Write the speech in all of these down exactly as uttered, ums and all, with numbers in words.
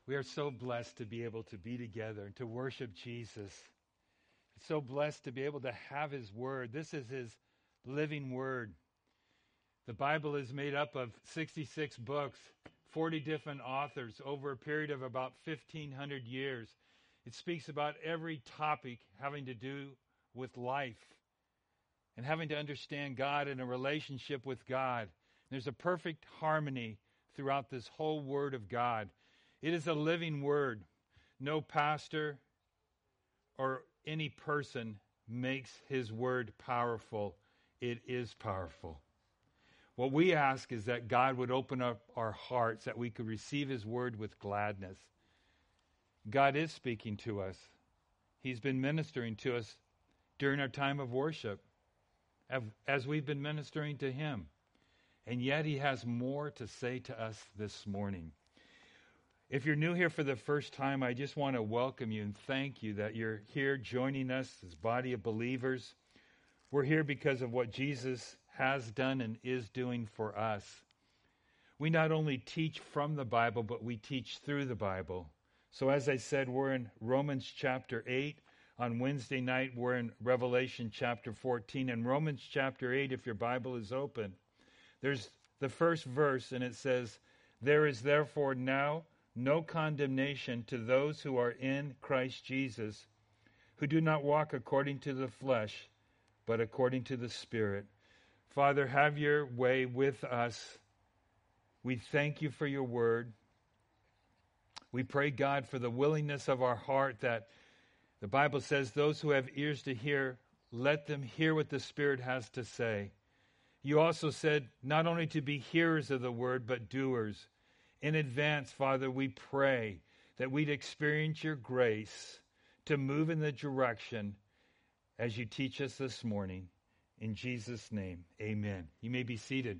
We are so blessed to be able to be together and to worship Jesus. So blessed to be able to have His Word. This is His living Word. The Bible is made up of sixty-six books, forty different authors over a period of about fifteen hundred years. It speaks about every topic having to do with life and having to understand God and a relationship with God. There's a perfect harmony throughout this whole Word of God. It is a living Word. No pastor or any person makes His Word powerful. It is powerful. What we ask is that God would open up our hearts, that we could receive His Word with gladness. God is speaking to us. He's been ministering to us during our time of worship, as we've been ministering to Him. And yet He has more to say to us this morning. If you're new here for the first time, I just want to welcome you and thank you that you're here joining us as a body of believers. We're here because of what Jesus has done and is doing for us. We not only teach from the Bible, but we teach through the Bible. So as I said, we're in Romans chapter eight. On Wednesday night, we're in Revelation chapter fourteen. In Romans chapter eight, if your Bible is open, there's the first verse, and it says, "There is therefore now no condemnation to those who are in Christ Jesus, who do not walk according to the flesh, but according to the Spirit." Father, have your way with us. We thank you for your word. We pray, God, for the willingness of our heart that the Bible says those who have ears to hear, let them hear what the Spirit has to say. You also said not only to be hearers of the word, but doers. In advance, Father, we pray that we'd experience your grace to move in the direction as you teach us this morning. In Jesus' name, amen. You may be seated.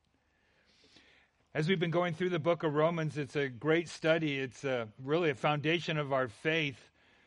As we've been going through the book of Romans, it's a great study. It's a, really a foundation of our faith.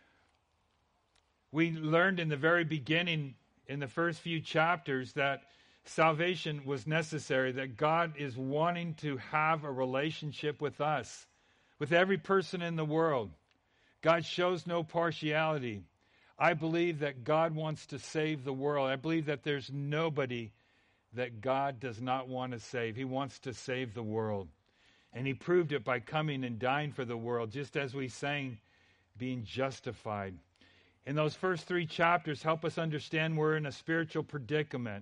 We learned in the very beginning, in the first few chapters, that salvation was necessary, that God is wanting to have a relationship with us, with every person in the world. God shows no partiality. I believe that God wants to save the world. I believe that there's nobody that God does not want to save. He wants to save the world. And He proved it by coming and dying for the world, just as we sang, being justified. And those first three chapters help us understand we're in a spiritual predicament,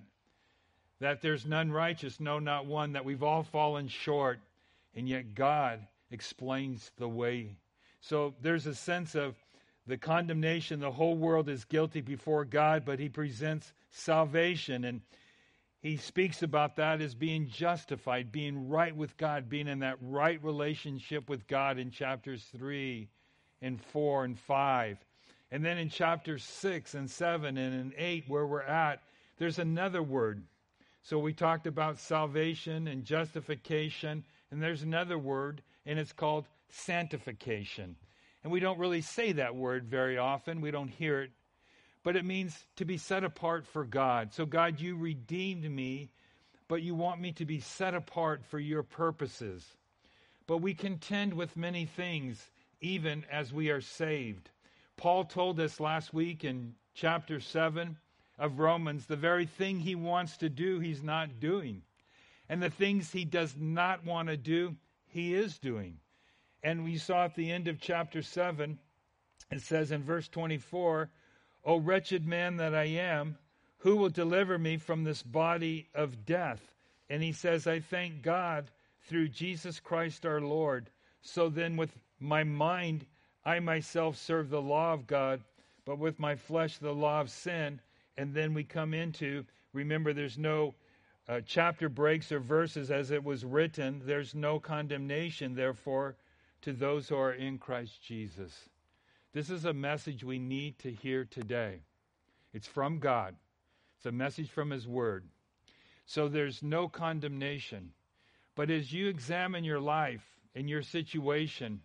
that there's none righteous, no, not one, that we've all fallen short, and yet God explains the way. So there's a sense of the condemnation. The whole world is guilty before God, but He presents salvation, and He speaks about that as being justified, being right with God, being in that right relationship with God in chapters three and four and five. And then in chapters six and seven and in eight, where we're at, there's another word. So we talked about salvation and justification, and there's another word, and it's called sanctification. And we don't really say that word very often. We don't hear it. But it means to be set apart for God. So God, you redeemed me, but you want me to be set apart for your purposes. But we contend with many things, even as we are saved. Paul told us last week in chapter seven of Romans, the very thing he wants to do, he's not doing. And the things he does not want to do, he is doing. And we saw at the end of chapter seven, it says in verse twenty-four, "O wretched man that I am, who will deliver me from this body of death?" And he says, "I thank God through Jesus Christ our Lord. So then with my mind, I myself serve the law of God, but with my flesh the law of sin." And then we come into, remember there's no uh, chapter breaks or verses as it was written. There's no condemnation, therefore, to those who are in Christ Jesus. This is a message we need to hear today. It's from God. It's a message from His Word. So there's no condemnation. But as you examine your life and your situation,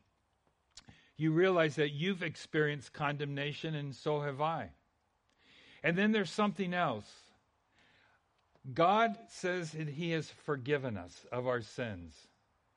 you realize that you've experienced condemnation, and so have I. And then there's something else. God says that He has forgiven us of our sins.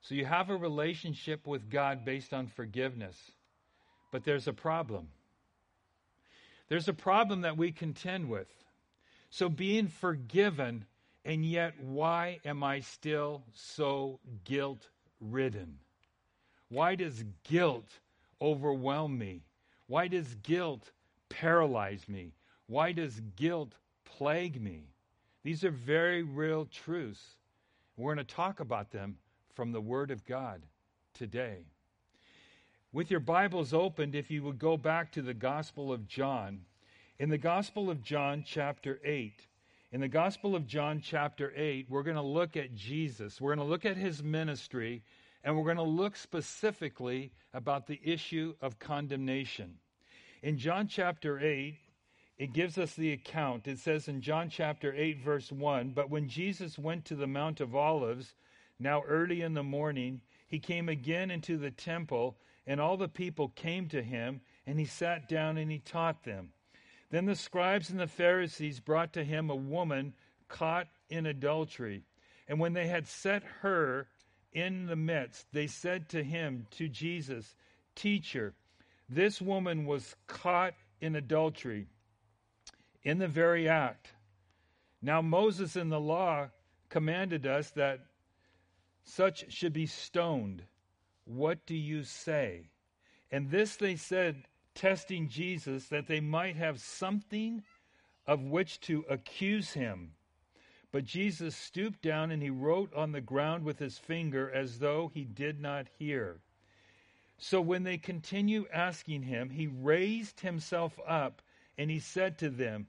So you have a relationship with God based on forgiveness. But there's a problem. There's a problem that we contend with. So being forgiven, and yet why am I still so guilt-ridden? Why does guilt overwhelm me? Why does guilt paralyze me? Why does guilt plague me? These are very real truths. We're going to talk about them from the Word of God today. With your Bibles opened, if you would go back to the Gospel of John. In the Gospel of John, chapter eight. In the Gospel of John, chapter eight, we're going to look at Jesus. We're going to look at his ministry, and we're going to look specifically about the issue of condemnation. In John chapter eight, it gives us the account. It says in John chapter eight, verse one, "But when Jesus went to the Mount of Olives, now early in the morning, he came again into the temple, and all the people came to him, and he sat down and he taught them. Then the scribes and the Pharisees brought to him a woman caught in adultery. And when they had set her in the midst, they said to him, to Jesus, 'Teacher, this woman was caught in adultery, in the very act. Now Moses in the law commanded us that such should be stoned. What do you say?' And this they said, testing Jesus, that they might have something of which to accuse him. But Jesus stooped down and he wrote on the ground with his finger as though he did not hear. So when they continued asking him, he raised himself up and he said to them,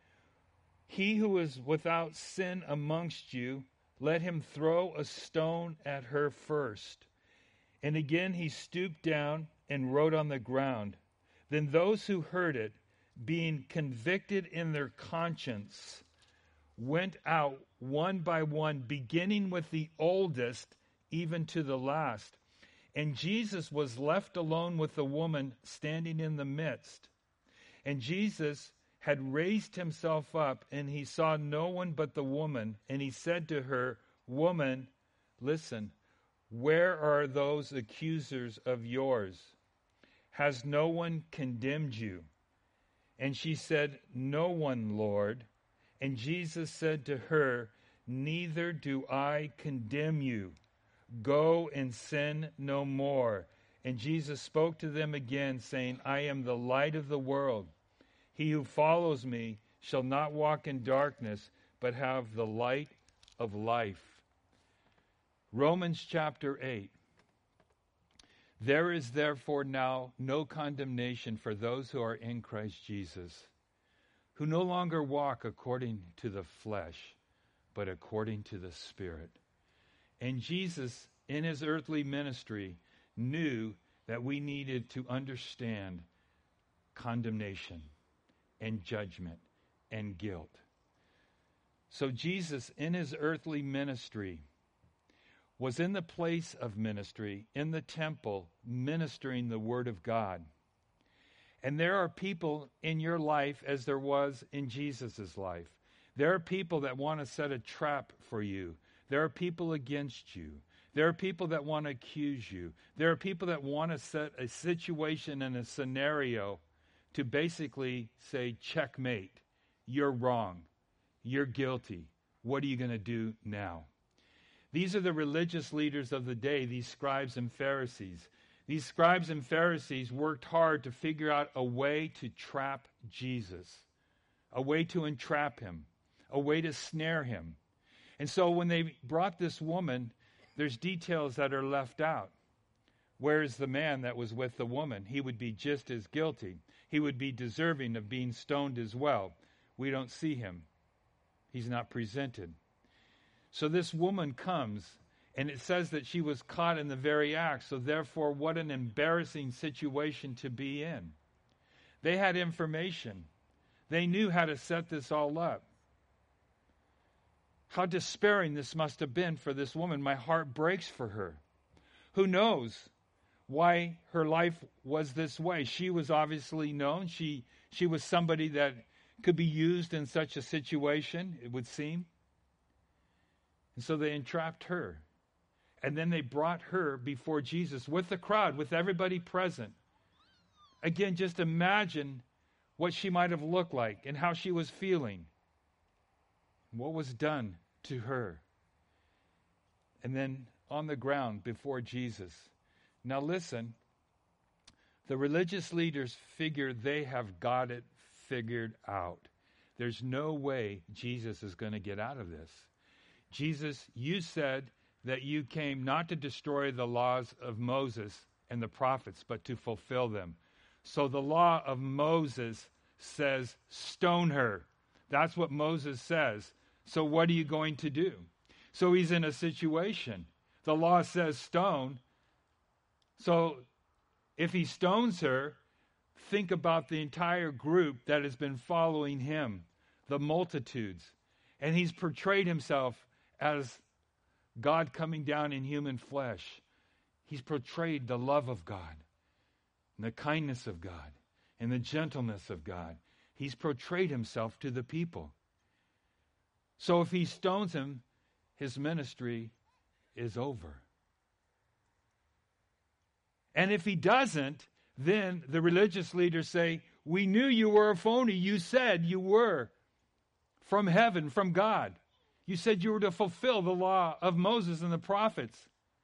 'He who is without sin amongst you, let him throw a stone at her first.' And again he stooped down and wrote on the ground. Then those who heard it, being convicted in their conscience, went out one by one, beginning with the oldest, even to the last. And Jesus was left alone with the woman standing in the midst. And Jesus had raised himself up, and he saw no one but the woman. And he said to her, 'Woman, listen, where are those accusers of yours? Has no one condemned you?' And she said, 'No one, Lord.' And Jesus said to her, 'Neither do I condemn you. Go and sin no more.' And Jesus spoke to them again, saying, 'I am the light of the world. He who follows me shall not walk in darkness, but have the light of life.'" Romans chapter eight. "There is therefore now no condemnation for those who are in Christ Jesus, who no longer walk according to the flesh, but according to the Spirit." And Jesus, in his earthly ministry, knew that we needed to understand condemnation and judgment and guilt. So Jesus, in his earthly ministry, was in the place of ministry, in the temple, ministering the Word of God. And there are people in your life, as there was in Jesus' life. There are people that want to set a trap for you. There are people against you. There are people that want to accuse you. There are people that want to set a situation and a scenario to basically say, checkmate. You're wrong. You're guilty. What are you going to do now? These are the religious leaders of the day, these scribes and Pharisees. These scribes and Pharisees worked hard to figure out a way to trap Jesus, a way to entrap him, a way to snare him. And so when they brought this woman, there's details that are left out. Where is the man that was with the woman? He would be just as guilty. He would be deserving of being stoned as well. We don't see him. He's not presented. So this woman comes, and it says that she was caught in the very act. So therefore, what an embarrassing situation to be in. They had information. They knew how to set this all up. How despairing this must have been for this woman. My heart breaks for her. Who knows why her life was this way? She was obviously known. She, she was somebody that could be used in such a situation, it would seem. And so they entrapped her. And then they brought her before Jesus with the crowd, with everybody present. Again, just imagine what she might have looked like and how she was feeling. What was done to her. And then on the ground before Jesus. Now listen, the religious leaders figure they have got it figured out. There's no way Jesus is going to get out of this. Jesus, you said that you came not to destroy the laws of Moses and the prophets, but to fulfill them. So the law of Moses says, stone her. That's what Moses says. So what are you going to do? So he's in a situation. The law says stone. So if he stones her, think about the entire group that has been following him, the multitudes. And he's portrayed himself as God coming down in human flesh. He's portrayed the love of God, and the kindness of God, and the gentleness of God. He's portrayed himself to the people. So if he stones him, his ministry is over. And if he doesn't, then the religious leaders say, we knew you were a phony. You said you were from heaven, from God. You said you were to fulfill the law of Moses and the prophets.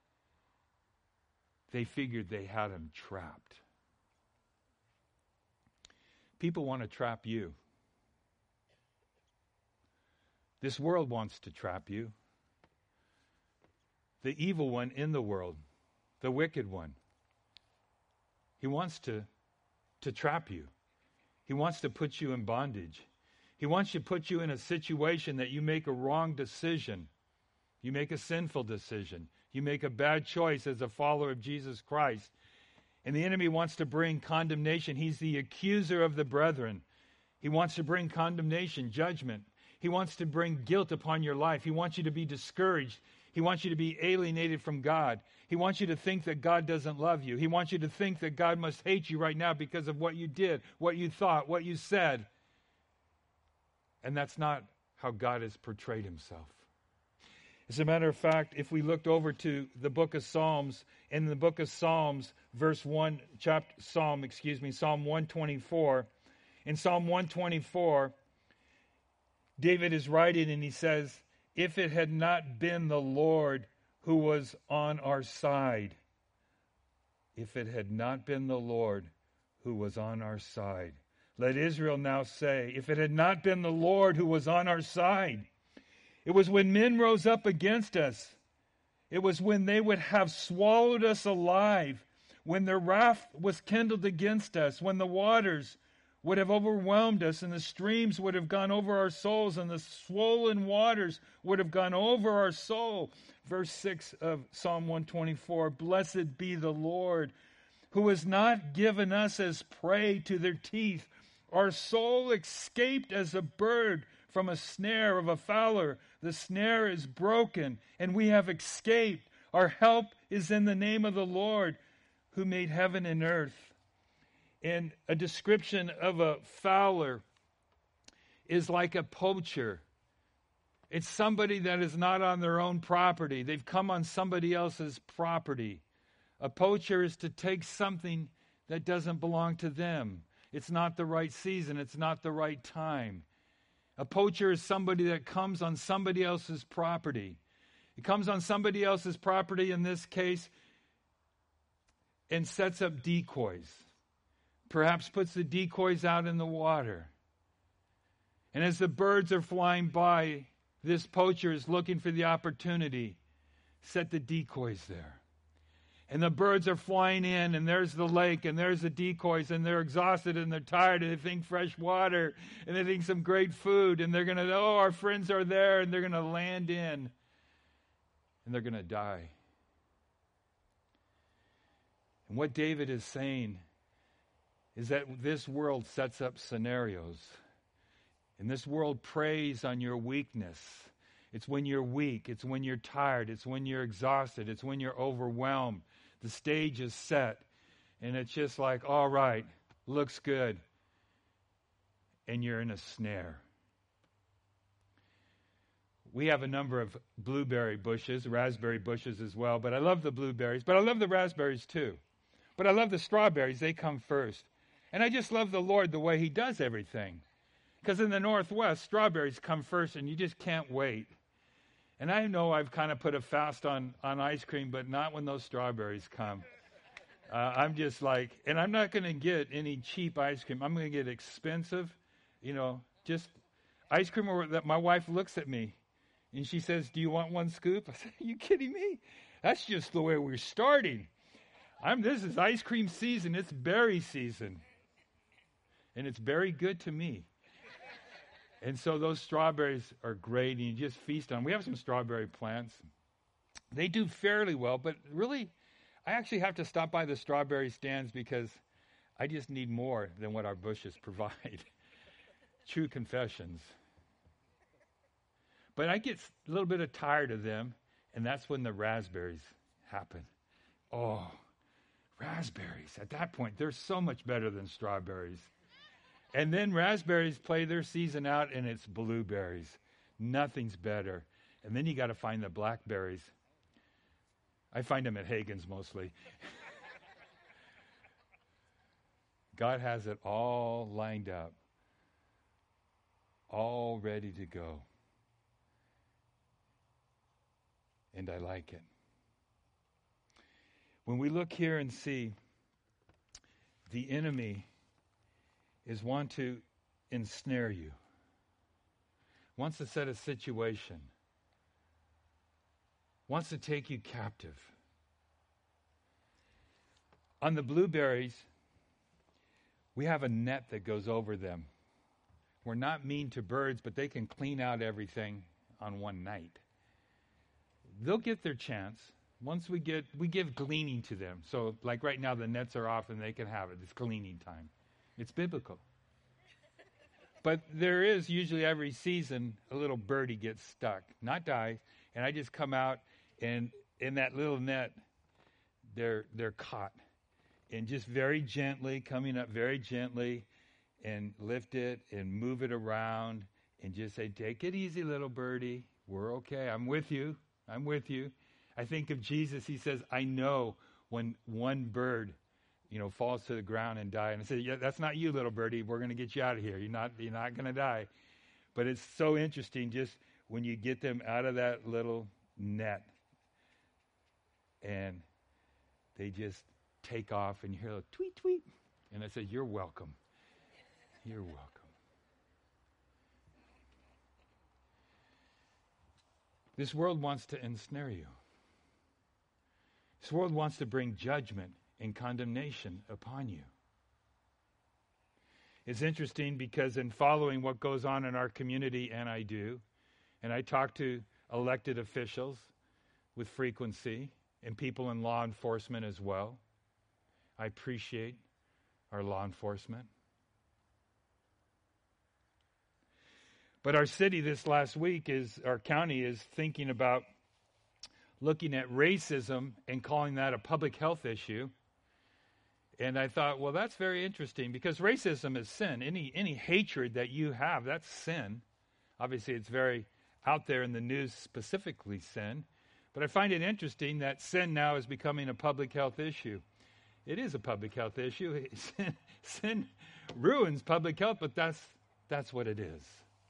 They figured they had him trapped. People want to trap you. This world wants to trap you. The evil one in the world, the wicked one, he wants to, to trap you. He wants to put you in bondage. He wants to put you in a situation that you make a wrong decision. You make a sinful decision. You make a bad choice as a follower of Jesus Christ. And the enemy wants to bring condemnation. He's the accuser of the brethren. He wants to bring condemnation, judgment. He wants to bring guilt upon your life. He wants you to be discouraged. He wants you to be alienated from God. He wants you to think that God doesn't love you. He wants you to think that God must hate you right now because of what you did, what you thought, what you said. And that's not how God has portrayed himself. As a matter of fact, if we looked over to the book of Psalms, in the book of Psalms, verse one, chapter Psalm, excuse me, Psalm one twenty-four, in Psalm one twenty-four, David is writing and he says, if it had not been the Lord who was on our side, if it had not been the Lord who was on our side. Let Israel now say, if it had not been the Lord who was on our side. It was when men rose up against us. It was when they would have swallowed us alive, when their wrath was kindled against us, when the waters would have overwhelmed us, and the streams would have gone over our souls, and the swollen waters would have gone over our soul. Verse six of Psalm one twenty-four, blessed be the Lord, who has not given us as prey to their teeth. Our soul escaped as a bird from a snare of a fowler. The snare is broken, and we have escaped. Our help is in the name of the Lord, who made heaven and earth. And a description of a fowler is like a poacher. It's somebody that is not on their own property. They've come on somebody else's property. A poacher is to take something that doesn't belong to them. It's not the right season. It's not the right time. A poacher is somebody that comes on somebody else's property. It comes on somebody else's property, in this case, and sets up decoys. Perhaps puts the decoys out in the water. And as the birds are flying by, this poacher is looking for the opportunity. Set the decoys there. And the birds are flying in, and there's the lake, and there's the decoys, and they're exhausted, and they're tired, and they think fresh water, and they think some great food, and they're going to, oh, our friends are there, and they're going to land in, and they're going to die. And what David is saying is that this world sets up scenarios, and this world preys on your weakness. It's when you're weak. It's when you're tired. It's when you're exhausted. It's when you're overwhelmed. The stage is set. And it's just like, all right, looks good. And you're in a snare. we have a number of blueberry bushes, raspberry bushes as well, but I love the blueberries, but I love the raspberries too. But I love the strawberries, they come first. And I just love the Lord the way he does everything. Because in the Northwest, strawberries come first and you just can't wait. And I know I've kind of put a fast on, on ice cream, but not when those strawberries come. Uh, I'm just like, and I'm not going to get any cheap ice cream. I'm going to get expensive, you know, just ice cream where that my wife looks at me and she says, do you want one scoop? I said, are you kidding me? That's just the way we're starting. I'm, this is ice cream season. It's berry season. And it's very good to me. And so those strawberries are great, and you just feast on them. We have some strawberry plants. They do fairly well, but really, I actually have to stop by the strawberry stands because I just need more than what our bushes provide. True confessions. But I get a little bit of tired of them, and that's when the raspberries happen. Oh, raspberries. At that point, they're so much better than strawberries. And then raspberries play their season out, and it's blueberries. Nothing's better. And then you got to find the blackberries. I find them at Hagen's mostly. God has it all lined up, all ready to go. And I like it. When we look here and see the enemy is want to ensnare you, wants to set a situation, wants to take you captive. On the blueberries, we have a net that goes over them. We're not mean to birds, but they can clean out everything on one night. They'll get their chance. Once we get, we give gleaning to them. So like right now, the nets are off and they can have it. It's gleaning time. It's biblical. But there is usually every season a little birdie gets stuck, not dies, and I just come out and in that little net, they're they're caught. And just very gently, coming up very gently, and lift it and move it around and just say, take it easy, little birdie. We're okay. I'm with you. I'm with you. I think of Jesus. He says, I know when one bird, you know, falls to the ground and dies. And I said, yeah, that's not you, little birdie. We're going to get you out of here. You're not, you're not going to die. But it's so interesting just when you get them out of that little net and they just take off and you hear a tweet, tweet. And I said, you're welcome. You're welcome. This world wants to ensnare you. This world wants to bring judgment and condemnation upon you. It's interesting because in following what goes on in our community, and I do, and I talk to elected officials with frequency and people in law enforcement as well. I appreciate our law enforcement. But our city this last week is, our county is thinking about looking at racism and calling that a public health issue. And I thought, well, that's very interesting because racism is sin. Any any hatred that you have, that's sin. Obviously, it's very out there in the news, specifically sin. But I find it interesting that sin now is becoming a public health issue. It is a public health issue. Sin, sin ruins public health, but that's that's what it is.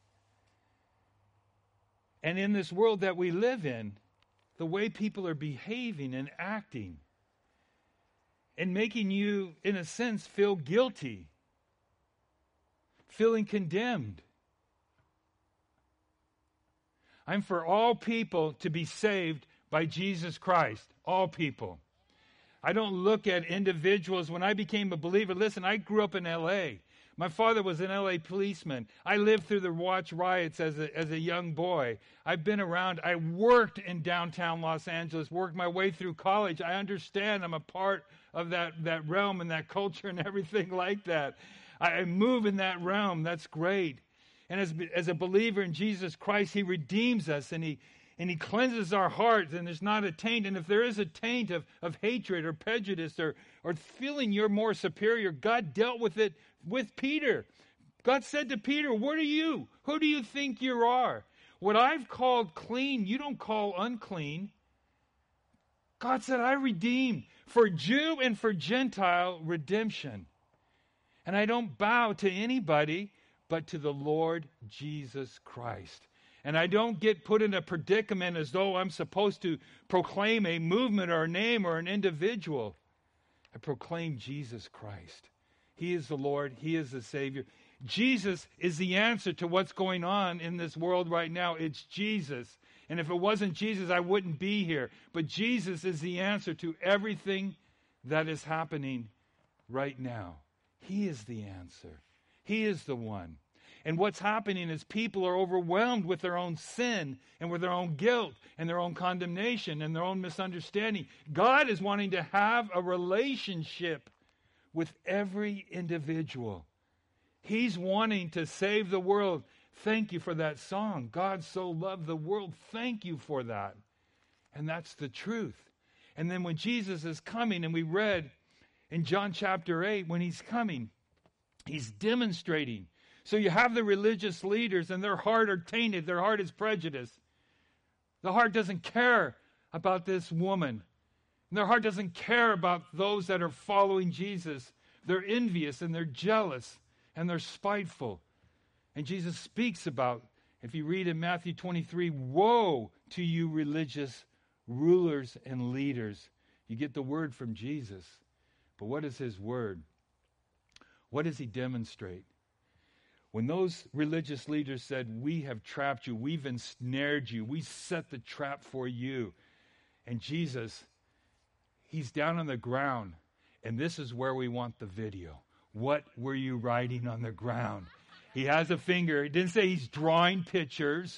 And in this world that we live in, the way people are behaving and acting and making you, in a sense, feel guilty, feeling condemned. I'm for all people to be saved by Jesus Christ. All people. I don't look at individuals. When I became a believer, listen, I grew up in L A. My father was an L A policeman. I lived through the Watch riots as a, as a young boy. I've been around. I worked in downtown Los Angeles, worked my way through college. I understand. I'm a part of that, that realm and that culture and everything like that. I, I move in that realm. That's great. And as, as a believer in Jesus Christ, he redeems us and he and he cleanses our hearts, and there's not a taint. And if there is a taint of, of hatred or prejudice or, or feeling you're more superior, God dealt with it with Peter. God said to Peter, what are you? Who do you think you are? What I've called clean, you don't call unclean. God said, I redeemed for Jew and for Gentile redemption. And I don't bow to anybody but to the Lord Jesus Christ. And I don't get put in a predicament as though I'm supposed to proclaim a movement or a name or an individual. I proclaim Jesus Christ. He is the Lord. He is the Savior. Jesus is the answer to what's going on in this world right now. It's Jesus. And if it wasn't Jesus, I wouldn't be here. But Jesus is the answer to everything that is happening right now. He is the answer. He is the one. And what's happening is people are overwhelmed with their own sin and with their own guilt and their own condemnation and their own misunderstanding. God is wanting to have a relationship with every individual. He's wanting to save the world. Thank you for that song. God so loved the world. Thank you for that. And that's the truth. And then when Jesus is coming, and we read in John chapter eight, when he's coming, he's demonstrating. So you have the religious leaders, and their heart are tainted. Their heart is prejudiced. The heart doesn't care about this woman. And their heart doesn't care about those that are following Jesus. They're envious, and they're jealous, and they're spiteful. And Jesus speaks about, if you read in Matthew twenty-three, woe to you religious rulers and leaders. You get the word from Jesus. But what is his word? What does he demonstrate? When those religious leaders said, we have trapped you, we've ensnared you, we set the trap for you. And Jesus, he's down on the ground. And this is where we want the video. What were you writing on the ground? He has a finger. He didn't say he's drawing pictures.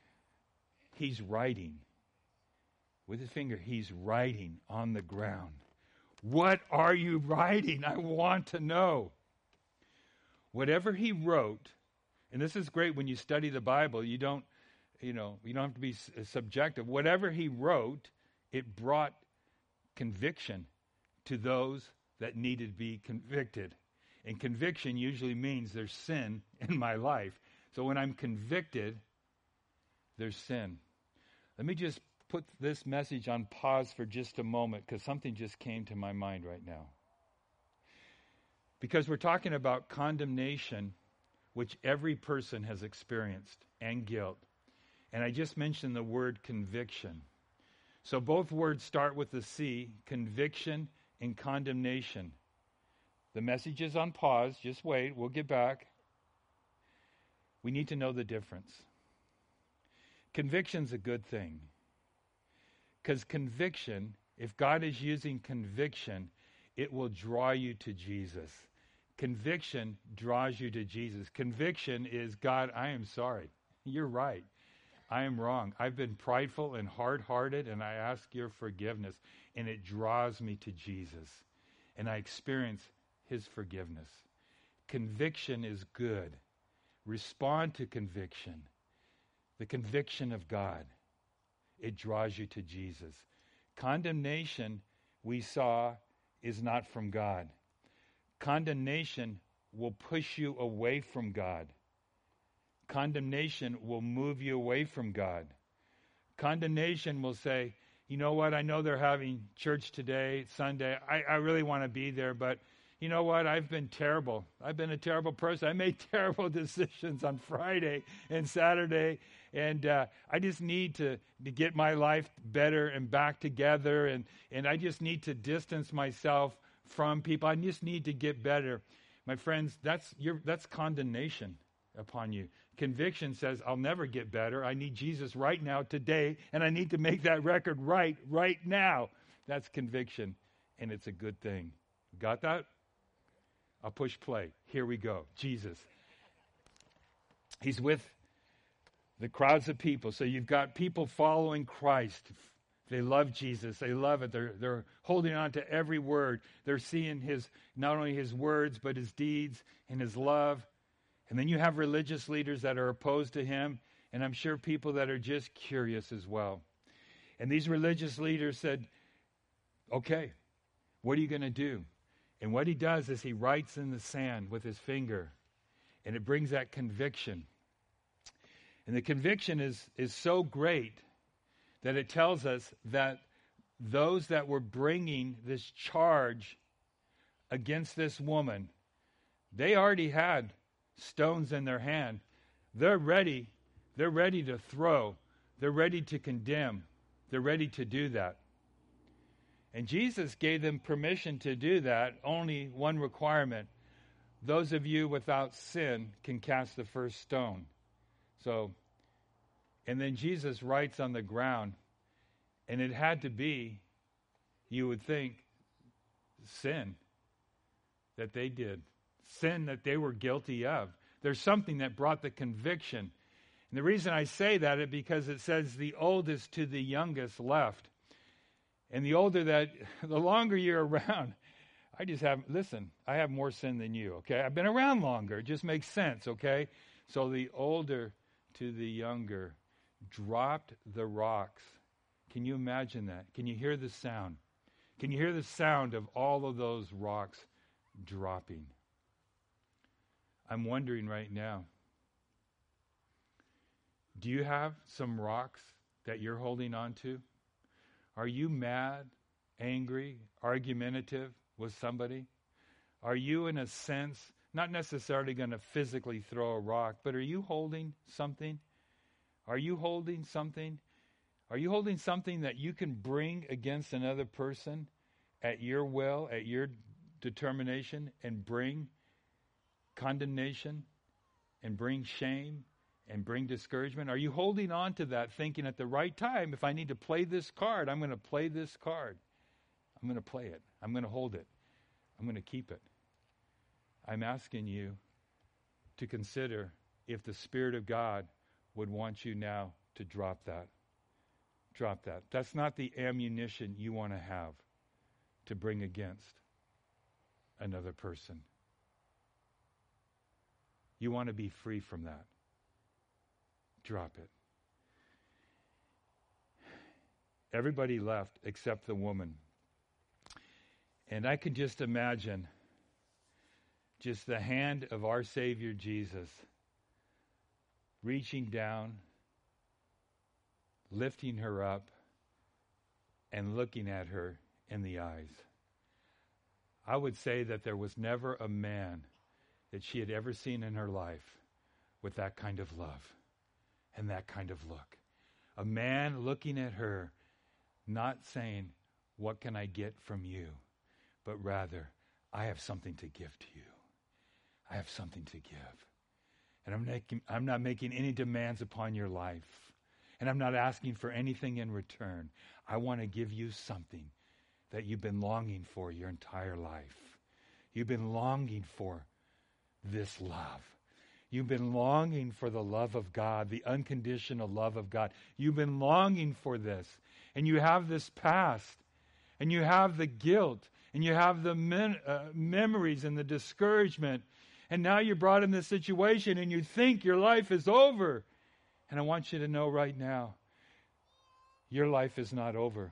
He's writing. With his finger, he's writing on the ground. What are you writing? I want to know. Whatever he wrote, and this is great when you study the Bible, you don't, you know, you don't have to be subjective. Whatever he wrote, it brought conviction to those that needed to be convicted. And conviction usually means there's sin in my life. So when I'm convicted, there's sin. Let me just put this message on pause for just a moment, because something just came to my mind right now. Because we're talking about condemnation, which every person has experienced, and guilt. And I just mentioned the word conviction. So both words start with the C, conviction and condemnation. The message is on pause. Just wait. We'll get back. We need to know the difference. Conviction's a good thing. Because conviction, if God is using conviction, it will draw you to Jesus. Conviction draws you to Jesus. Conviction is, God, I am sorry. You're right. I am wrong. I've been prideful and hard-hearted, and I ask your forgiveness. And it draws me to Jesus. And I experience his forgiveness. Conviction is good. Respond to conviction. The conviction of God. It draws you to Jesus. Condemnation, we saw, is not from God. Condemnation will push you away from God. Condemnation will move you away from God. Condemnation will say, you know what, I know they're having church today, Sunday. I, I really want to be there, but you know what, I've been terrible. I've been a terrible person. I made terrible decisions on Friday and Saturday, and uh, I just need to, to get my life better and back together, and, and I just need to distance myself from people. I just need to get better. My friends, that's your, that's condemnation upon you. Conviction says, I'll never get better. I need Jesus right now, today, and I need to make that record right, right now. That's conviction, and it's a good thing. Got that? I'll push play. Here we go. Jesus. He's with the crowds of people. So you've got people following Christ. They love Jesus. They love it. They're, they're holding on to every word. They're seeing his, not only his words, but his deeds and his love. And then you have religious leaders that are opposed to him. And I'm sure people that are just curious as well. And these religious leaders said, okay, what are you going to do? And what he does is he writes in the sand with his finger. And it brings that conviction. And the conviction is, is so great that it tells us that those that were bringing this charge against this woman, they already had stones in their hand. They're ready. They're ready to throw. They're ready to condemn. They're ready to do that. And Jesus gave them permission to do that. Only one requirement. Those of you without sin can cast the first stone. So, and then Jesus writes on the ground, and it had to be, you would think, sin that they did. Sin that they were guilty of. There's something that brought the conviction. And the reason I say that is because it says the oldest to the youngest left. And the older that, the longer you're around, I just have, listen, I have more sin than you, okay? I've been around longer. It just makes sense, okay? So the older to the younger dropped the rocks. Can you imagine that? Can you hear the sound? Can you hear the sound of all of those rocks dropping? I'm wondering right now, do you have some rocks that you're holding on to? Are you mad, angry, argumentative with somebody? Are you, in a sense, not necessarily going to physically throw a rock, but are you holding something? Are you holding something? Are you holding something that you can bring against another person at your will, at your determination, and bring condemnation, and bring shame, and bring discouragement? Are you holding on to that, thinking at the right time, if I need to play this card, I'm going to play this card. I'm going to play it. I'm going to hold it. I'm going to keep it. I'm asking you to consider if the Spirit of God would want you now to drop that. Drop that. That's not the ammunition you want to have to bring against another person. You want to be free from that. Drop it. Everybody left except the woman. And I could just imagine just the hand of our Savior Jesus reaching down, lifting her up, and looking at her in the eyes. I would say that there was never a man that she had ever seen in her life with that kind of love and that kind of look. A man looking at her, not saying, "What can I get from you?" but rather, "I have something to give to you. I have something to give. And I'm, making, I'm not making any demands upon your life. And I'm not asking for anything in return. I want to give you something that you've been longing for your entire life. You've been longing for this love. You've been longing for the love of God, the unconditional love of God. You've been longing for this. And you have this past. And you have the guilt. And you have the men, uh, memories and the discouragement. And now you're brought in this situation and you think your life is over. And I want you to know right now, your life is not over.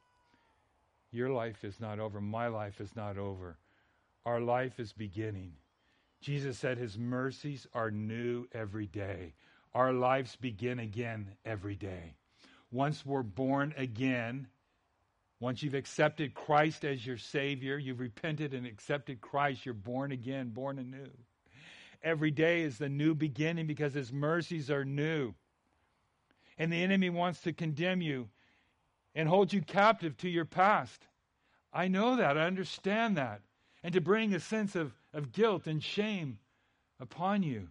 Your life is not over. My life is not over. Our life is beginning. Jesus said his mercies are new every day. Our lives begin again every day. Once we're born again, once you've accepted Christ as your Savior, you've repented and accepted Christ, you're born again, born anew. Every day is the new beginning because his mercies are new. And the enemy wants to condemn you and hold you captive to your past. I know that. I understand that. And to bring a sense of, of guilt and shame upon you.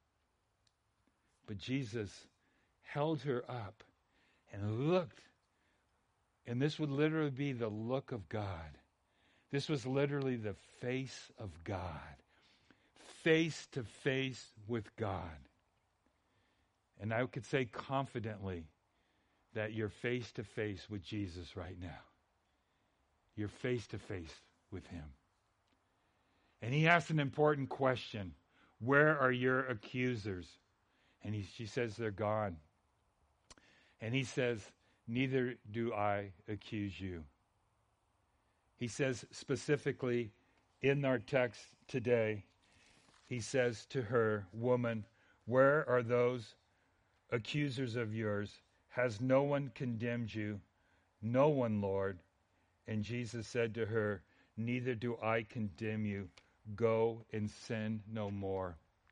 But Jesus held her up and looked. And this would literally be the look of God. This was literally the face of God. Face to face with God. And I could say confidently that you're face to face with Jesus right now. You're face to face with him. And he asks an important question. Where are your accusers? And he, she says they're gone. And he says, neither do I accuse you. He says specifically in our text today, he says to her, woman, where are those accusers of yours? Has no one condemned you? No one, Lord. And Jesus said to her, neither do I condemn you. Go and sin no more.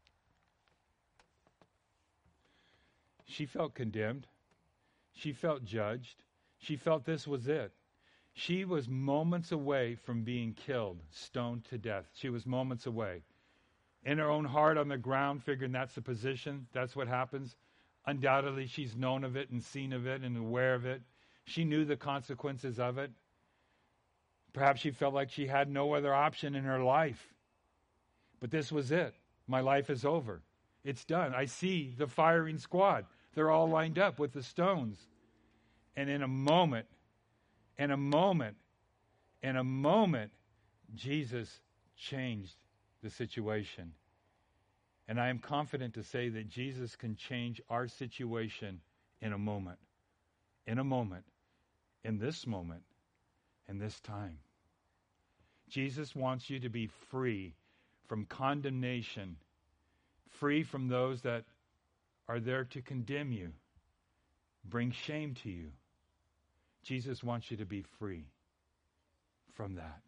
She felt condemned. She felt judged. She felt this was it. She was moments away from being killed, stoned to death. She was moments away. In her own heart on the ground, figuring that's the position, that's what happens. Undoubtedly, she's known of it and seen of it and aware of it. She knew the consequences of it. Perhaps she felt like she had no other option in her life. But this was it. My life is over. It's done. I see the firing squad. They're all lined up with the stones. And in a moment, in a moment, in a moment, Jesus changed the situation. And I am confident to say that Jesus can change our situation in a moment. In a moment. In this moment. In this time. Jesus wants you to be free from condemnation. Free from those that are there to condemn you. Bring shame to you. Jesus wants you to be free from that.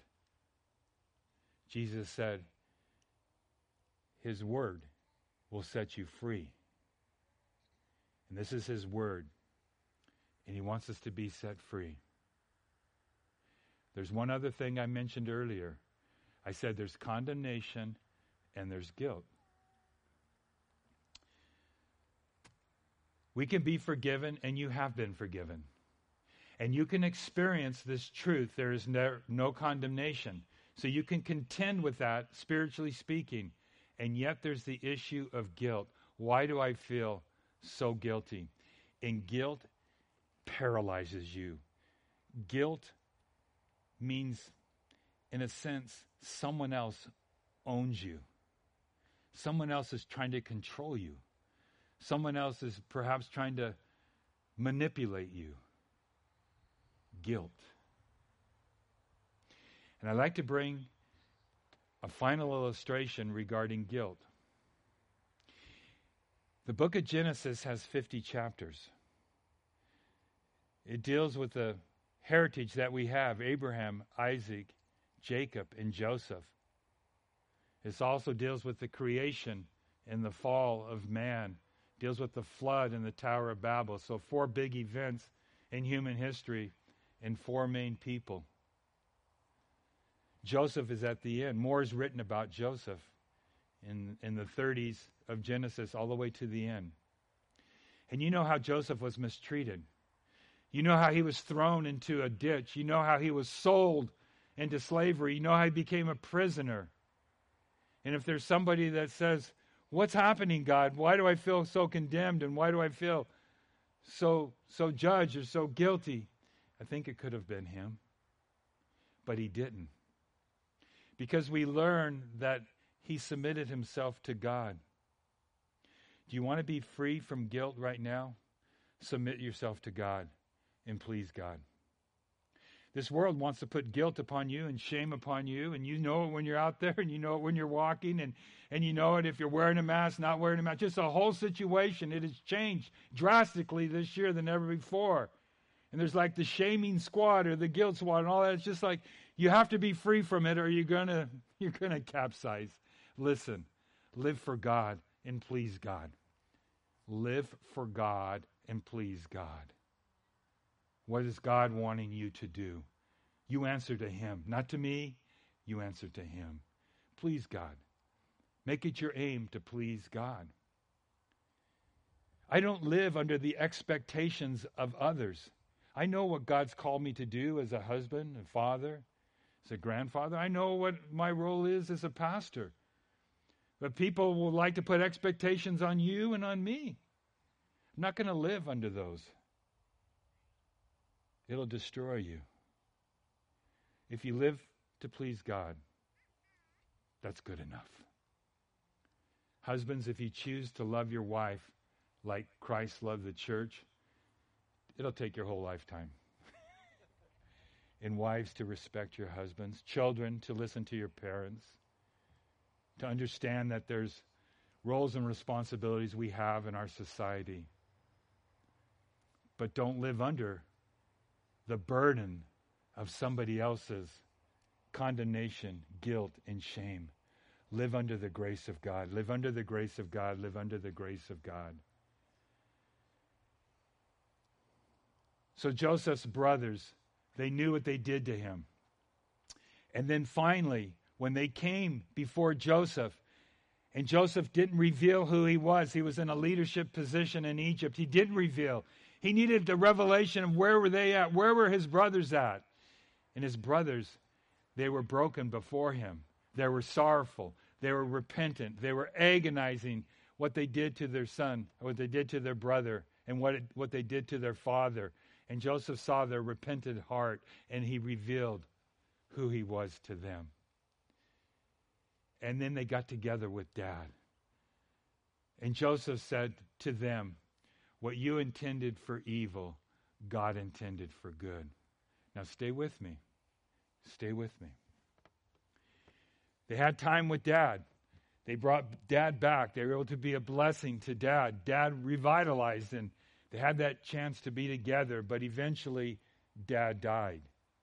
Jesus said, His word will set you free. And this is His word. And He wants us to be set free. There's one other thing I mentioned earlier. I said there's condemnation and there's guilt. We can be forgiven, and you have been forgiven. And you can experience this truth. There is no, no condemnation. So you can contend with that, spiritually speaking. And yet there's the issue of guilt. Why do I feel so guilty? And guilt paralyzes you. Guilt means, in a sense, someone else owns you. Someone else is trying to control you. Someone else is perhaps trying to manipulate you. Guilt. And I'd like to bring a final illustration regarding guilt. The book of Genesis has fifty chapters. It deals with the heritage that we have, Abraham, Isaac, Jacob, and Joseph. It also deals with the creation and the fall of man. Deals with the flood and the Tower of Babel. So four big events in human history and four main people. Joseph is at the end. More is written about Joseph in, in the thirties of Genesis all the way to the end. And you know how Joseph was mistreated. You know how he was thrown into a ditch. You know how he was sold into slavery. You know how he became a prisoner. And if there's somebody that says, what's happening, God? Why do I feel so condemned? And why do I feel so so judged or so guilty? I think it could have been him. But he didn't. Because we learn that he submitted himself to God. Do you want to be free from guilt right now? Submit yourself to God and please God. This world wants to put guilt upon you and shame upon you, and you know it when you're out there, and you know it when you're walking, and, and you know it if you're wearing a mask, not wearing a mask. Just a whole situation. It has changed drastically this year than ever before. And there's like the shaming squad or the guilt squad and all that. It's just like you have to be free from it or you're gonna you're gonna capsize. Listen, live for God and please God. Live for God and please God. What is God wanting you to do? You answer to Him. Not to me, you answer to Him. Please God. Make it your aim to please God. I don't live under the expectations of others. I know what God's called me to do as a husband, a father, as a grandfather. I know what my role is as a pastor. But people will like to put expectations on you and on me. I'm not going to live under those. It'll destroy you. If you live to please God, that's good enough. Husbands, if you choose to love your wife like Christ loved the church, it'll take your whole lifetime. And wives, to respect your husbands. Children, to listen to your parents. To understand that there's roles and responsibilities we have in our society. but don't live under the burden of somebody else's condemnation, guilt, and shame. Live under the grace of God. Live under the grace of God. Live under the grace of God. So Joseph's brothers, they knew what they did to him. And then finally, when they came before Joseph, and Joseph didn't reveal who he was. He was in a leadership position in Egypt. He didn't reveal. He needed the revelation of where were they at? Where were his brothers at? And his brothers, they were broken before him. They were sorrowful. They were repentant. They were agonizing what they did to their son, what they did to their brother, and what, it, what they did to their father. And Joseph saw their repentant heart, and he revealed who he was to them. And then they got together with Dad. And Joseph said to them, what you intended for evil, God intended for good. Now stay with me. Stay with me. They had time with Dad. They brought Dad back. They were able to be a blessing to Dad. Dad revitalized, and they had that chance to be together, but eventually Dad died.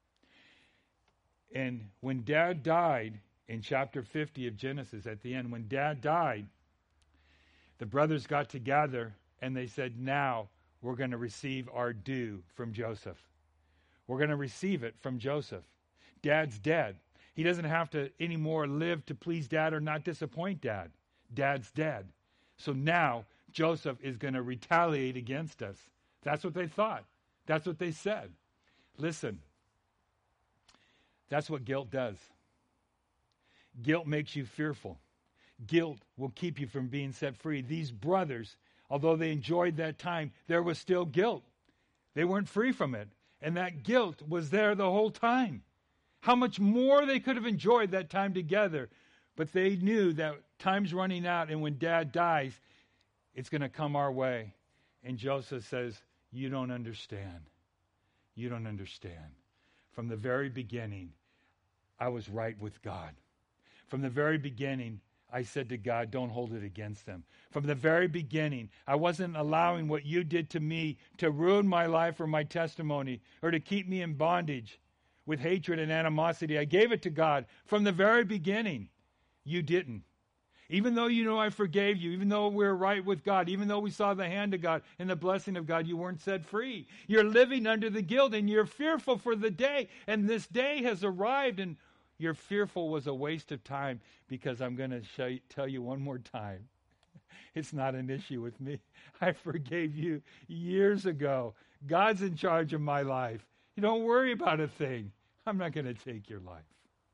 And when Dad died, in chapter fifty of Genesis, at the end, when Dad died, the brothers got together and they said, now we're going to receive our due from Joseph. We're going to receive it from Joseph. Dad's dead. He doesn't have to anymore live to please Dad or not disappoint Dad. Dad's dead. So now Joseph is going to retaliate against us. That's what they thought. That's what they said. Listen, that's what guilt does. Guilt makes you fearful. Guilt will keep you from being set free. These brothers, although they enjoyed that time, there was still guilt. They weren't free from it. And that guilt was there the whole time. How much more they could have enjoyed that time together. But they knew that time's running out, and when Dad dies, it's going to come our way. And Joseph says, you don't understand. You don't understand. From the very beginning, I was right with God. From the very beginning, I said to God, don't hold it against them. From the very beginning, I wasn't allowing what you did to me to ruin my life or my testimony or to keep me in bondage with hatred and animosity. I gave it to God from the very beginning. You didn't. Even though you know I forgave you, even though we're right with God, even though we saw the hand of God and the blessing of God, you weren't set free. You're living under the guilt and you're fearful for the day. And this day has arrived, and you're fearful was a waste of time, because I'm going to show you, tell you one more time. It's not an issue with me. I forgave you years ago. God's in charge of my life. You don't worry about a thing. I'm not going to take your life.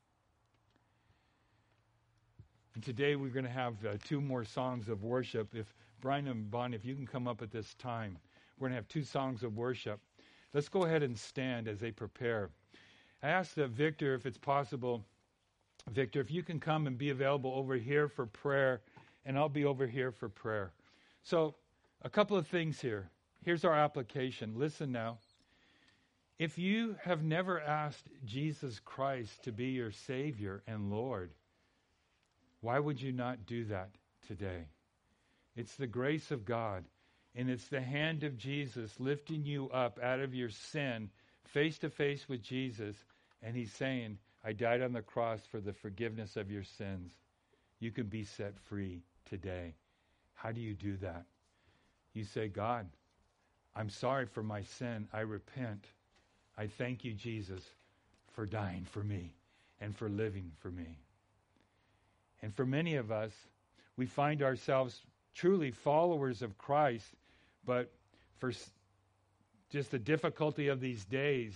And today we're going to have uh, two more songs of worship. If Brian and Bonnie, if you can come up at this time, we're going to have two songs of worship. Let's go ahead and stand as they prepare. I asked uh, Victor if it's possible. Victor, if you can come and be available over here for prayer, and I'll be over here for prayer. So a couple of things here. Here's our application. Listen now. If you have never asked Jesus Christ to be your Savior and Lord, why would you not do that today? It's the grace of God, and it's the hand of Jesus lifting you up out of your sin, face to face with Jesus, and he's saying, I died on the cross for the forgiveness of your sins. You can be set free today. How do you do that? You say, God, I'm sorry for my sin. I repent. I thank you, Jesus, for dying for me and for living for me. And for many of us, we find ourselves truly followers of Christ, but for just the difficulty of these days,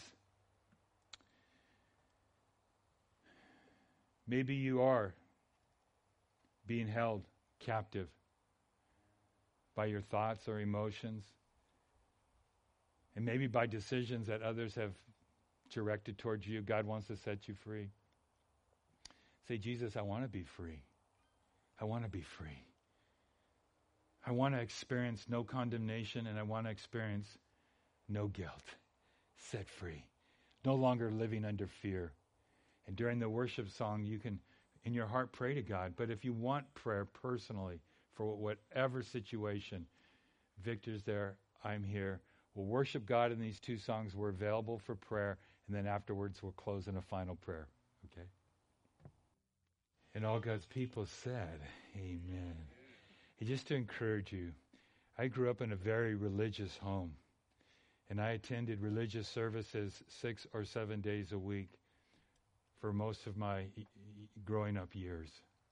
maybe you are being held captive by your thoughts or emotions, and maybe by decisions that others have directed towards you. God wants to set you free. Say, Jesus, I want to be free. I want to be free. I want to experience no condemnation, and I want to experience no guilt. Set free. No longer living under fear. And during the worship song, you can, in your heart, pray to God. But if you want prayer personally for whatever situation, Victor's there, I'm here. We'll worship God in these two songs. We're available for prayer. And then afterwards, we'll close in a final prayer. Okay? And all God's people said, amen. And just to encourage you, I grew up in a very religious home. And I attended religious services six or seven days a week for most of my growing up years.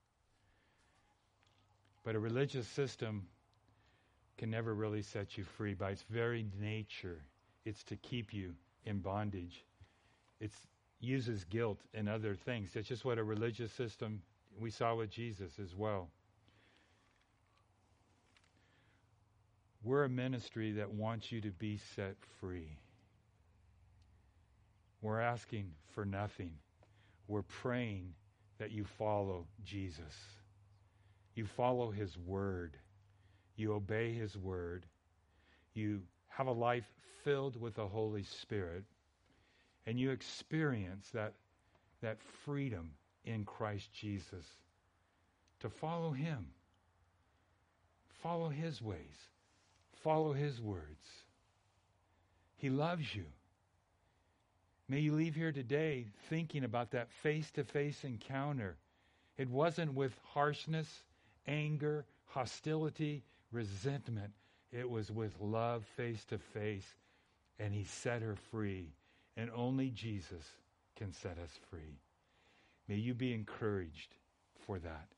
But a religious system can never really set you free. By its very nature, it's to keep you in bondage. It uses guilt and other things. It's just what a religious system, we saw with Jesus as well. We're a ministry that wants you to be set free. We're asking for nothing. We're praying that you follow Jesus. You follow his word. You obey his word. You have a life filled with the Holy Spirit. And you experience that, that freedom in Christ Jesus to follow him. Follow his ways. Follow his words. He loves you. May you leave here today thinking about that face-to-face encounter. It wasn't with harshness, anger, hostility, resentment. It was with love face-to-face, and he set her free. And only Jesus can set us free. May you be encouraged for that.